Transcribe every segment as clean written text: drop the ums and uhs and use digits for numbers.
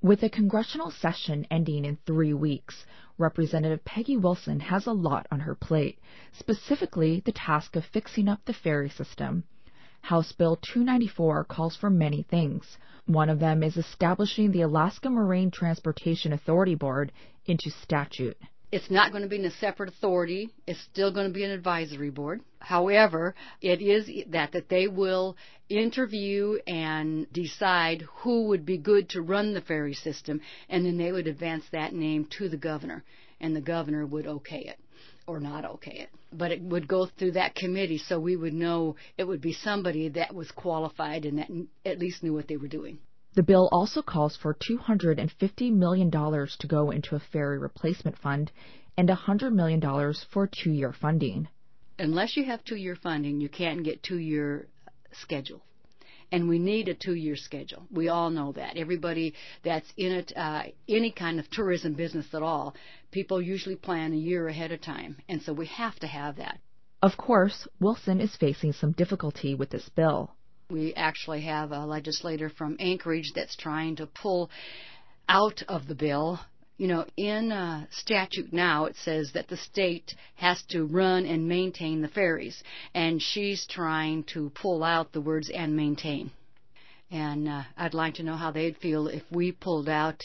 With a congressional session ending in 3 weeks, Representative Peggy Wilson has a lot on her plate, specifically the task of fixing up the ferry system. House Bill 294 calls for many things. One of them is establishing the Alaska Marine Transportation Authority Board into statute. It's not going to be in a separate authority. It's still going to be an advisory board. However, it is that they will interview and decide who would be good to run the ferry system, and then they would advance that name to the governor, and the governor would okay it or not okay it. But it would go through that committee, so we would know it would be somebody that was qualified and that at least knew what they were doing. The bill also calls for $250 million to go into a ferry replacement fund and $100 million for 2-year funding. Unless you have 2-year funding, you can't get 2-year schedule. And we need a 2-year schedule. We all know that. Everybody that's in it, any kind of tourism business at all, people usually plan a year ahead of time. And so we have to have that. Of course, Wilson is facing some difficulty with this bill. We actually have a legislator from Anchorage that's trying to pull out of the bill. You know, in statute now it says that the state has to run and maintain the ferries, and she's trying to pull out the words "and maintain." And I'd like to know how they'd feel if we pulled out,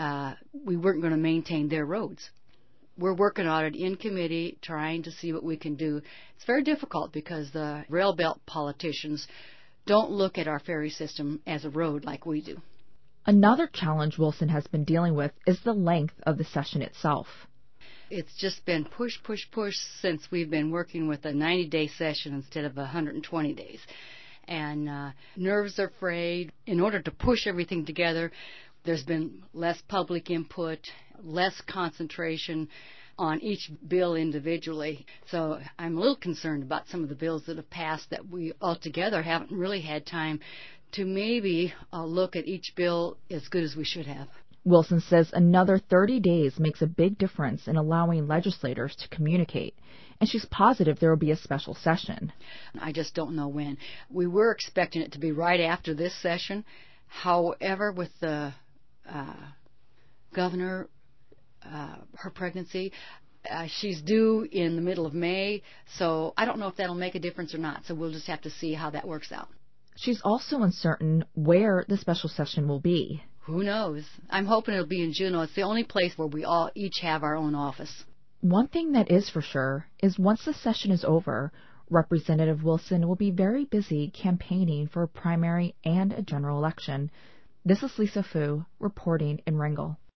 we weren't going to maintain their roads. We're working on it in committee, trying to see what we can do. It's very difficult because the rail belt politicians don't look at our ferry system as a road like we do. Another challenge Wilson has been dealing with is the length of the session itself. It's just been push since we've been working with a 90-day session instead of 120 days. And nerves are frayed. In order to push everything together, there's been less public input, less concentration on each bill individually. So I'm a little concerned about some of the bills that have passed that we altogether haven't really had time to maybe look at each bill as good as we should have. Wilson says another 30 days makes a big difference in allowing legislators to communicate, and she's positive there will be a special session. I just don't know when. We were expecting it to be right after this session. However, with the governor, her pregnancy, she's due in the middle of May, so I don't know if that'll make a difference or not, so we'll just have to see how that works out. She's also uncertain where the special session will be. Who knows? I'm hoping it'll be in Juneau. It's the only place where we all each have our own office. One thing that is for sure is once the session is over, Representative Wilson will be very busy campaigning for a primary and a general election. This is Lisa Fu reporting in Wrangell.